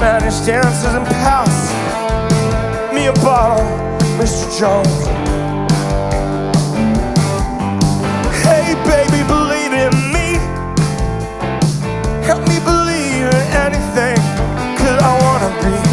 Spanish dancers and pass me a bottle, Mr. Jones.